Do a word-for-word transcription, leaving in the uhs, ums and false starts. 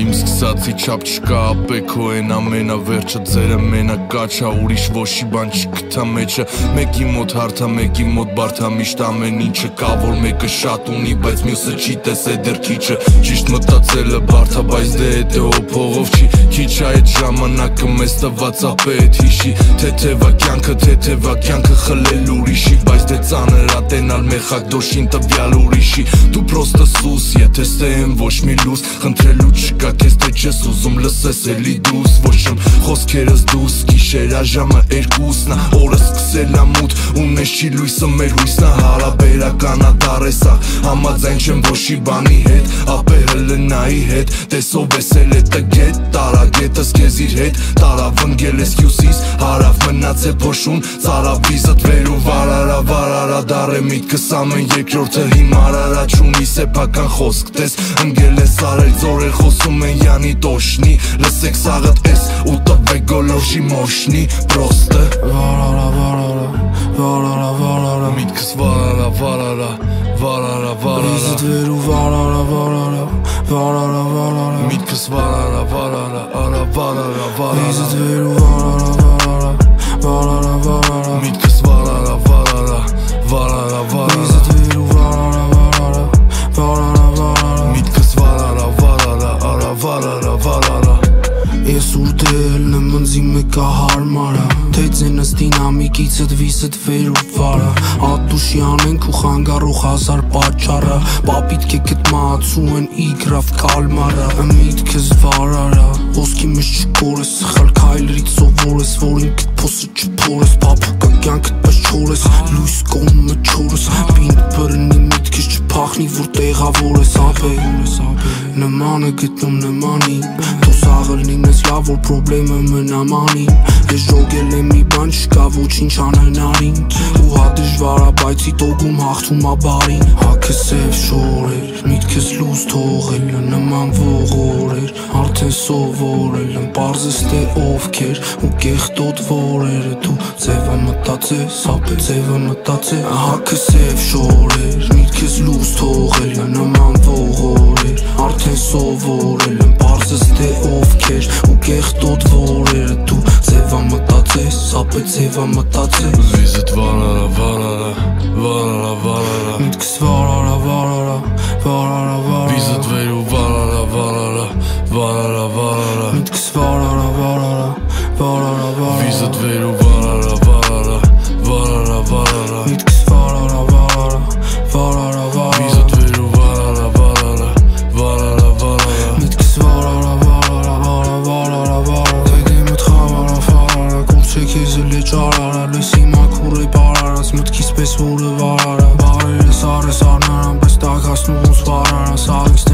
իմ սկսածի չապ չկա ապեքո են ամենավերջը ձերը մենակ կաչա ուրիշ ոչի բան չգտա մեջը մեկի մոտ հարթա մեկի մոտ բարդա միշտ ամեն ինչը կա որ մեկը շատ ունի բայց մյուսը չի տեսե դեռ քիչը ճիշտ մտածելը բարդա բայց դե հետո փողով չի քիչ այդ ժամանակը մեզ տված ապե հետ հիշի թեթևա կյանքը թեթևա կյանքը խլել ուրիշի բայց դե ծանր ատենալ մեխակ դոշին տվյալ ուրիշի դու պրոստը սուս եթե ստեմ ոչ մի լուս խնդրելու չկա քեզ թե չես ուզում լսես էլի դուս ոչ եմ խոսքերս դուս գիշերաժամը երկուսն ա օրը սկսել ա մութ ունես չի լույսը մեր հույսն ա հարաբերական ա դարեսա համաձայն չեմ ոչի բանի հետ ապե հլնայի հետ տեսով ես էլ է տգետ տարա գետս քեզ իր հետ տարավ ընկել ես հյուսիս հարավ մնաց է փոշուն ծարավ վիզդ վեր ու վարարա վարարա դարե միտքս ամեն երկրորդը հիմարարա չունի սեփական խոսք տես ընկել ես արել ձորեր խոսում են յանի տոշնի լսեք սաղըտ ես ու տվեք գոլոշի մոշնի պրոստը վարարա վարարա վարարա վարարա միտքս վարարա վարարա վարարա վարարա վիզդ վեր ու վարարա վարարա վարարա վարարա միտքս վարարա վարարա արա վարարա վարարա վիզդ վեր ու վարարա վարարա վարարա վարարա միտքս վարարա վարարա վարարա վարարա վիզդ վեր ու վարարա վարարա վարարա վարարա միտքս վարարա վարարա արա վարարա վարարա Ես ուրդել նմնձի մեկա հարմարա Թե ձենս դինամիկիցըտ վիսըտ վեր ու վարա Ատուշի անենք ու խանգարող հազար պաճարա Պապիտ կեքետ մացու են իգրավ կալմարա Միտքս վարարա Ոսկի մեզ չկորես Սխալ քայլրից սովորես Որ ինքդ փոսը չփորես Պապուկա կյանքդ պես չորես Լույս կոմը չորես Պինդ բրնի միտքս չպախնի Որ տեղավոր ես ապե Նմանը գտնում նմանին Թո սաղըլնին ես լավ որ պրոբլեմը մնամանին Ես ժոգել եմ մի բան չկա ոչինչ անհնարին Ու հա դժվարա բայց իտոգում հաղթում ա բարին Հակս եվ շորեր միտքս լուզ թողել նման ողորեր Արդեն սովորել եմ պարզես թե ովքեր ու կեղտոտ որերը Դու ձևը մտածես ապե ձևը մտածե Հակս եվ շորեր միտքս լուզ թողել նման ողորեր Արդեն սովորել եմ պարզես թե ովքեր ու կեղտոտ որերը Դու ձևը մտածես ապե ձևը մտածե Վիզդ վարարա վարարա վարարա վարարա Միտքս վարարա վարարա վարարա վարարա Վիզդ վեր ու վարարա վարարա վարարա վարարա Միտքս վարարա վարարա վարարա վարարա Վիզդ վեր ու վարարա վարարա վարարա վարարա Միտքս վարարա վարարա վարարա վարարա Վիզդ վեր ու վարարա վարարա վարարա վարարա Միտքս վարարա վարարա վարարա վարարա Դեդիմըտ խավարա ֆարարա Կուրցե քեզ էլի ճարարա Լույսի մաքուր է բարարած Մտքիս պես որը վարարա Բարերս արես արնարան Պես տակասնում ոնց վարարա Սաղից